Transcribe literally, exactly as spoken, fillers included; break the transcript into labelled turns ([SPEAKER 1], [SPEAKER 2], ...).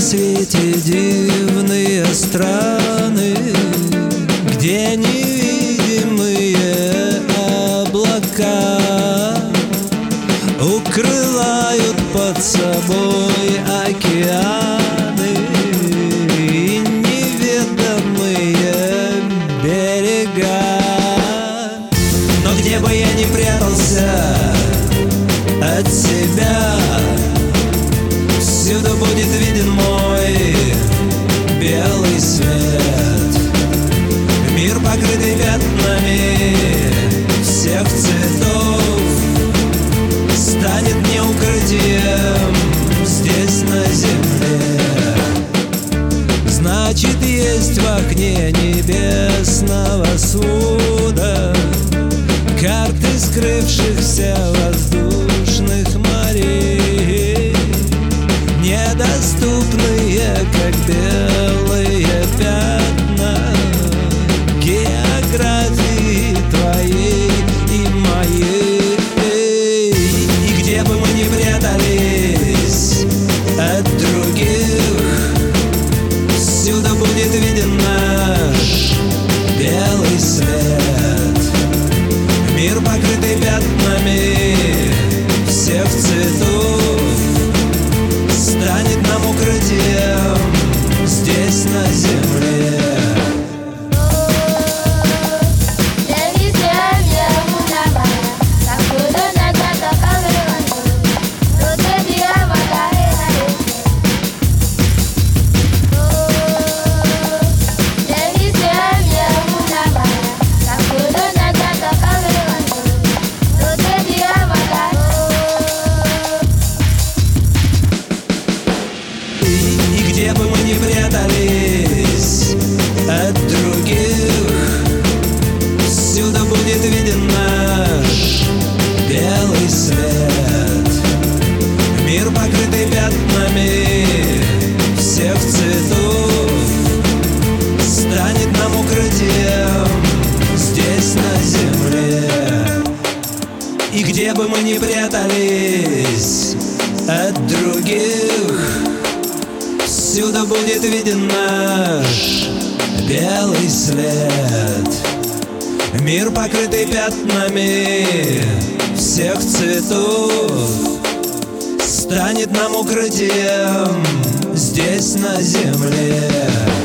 [SPEAKER 1] свете дивные страны, где невидимые облака укрывают под собой океаны и неведомые берега. Но где бы я ни прятался от тебя, всюду будет виден мой белый свет. Мир, покрытый пятнами всех цветов, станет мне укрытием здесь на земле. Значит, есть в окне небесного свода карты скрывшихся воздушных морей, недоступные, как белые пятна географии твоей и моей. И где бы мы ни прятались от других, всюду будет виден наш белый свет. Мир, покрытый пятнами всех цветов, станет нам укрытием здесь на земле. Где бы мы ни прятались от других, всюду будет виден наш белый свет. Мир, покрытый пятнами всех цветов, станет нам укрытием здесь на земле. И где бы мы ни прятались от других, всюду будет виден наш белый свет. Мир, покрытый пятнами всех цветов, станет нам укрытием здесь на земле.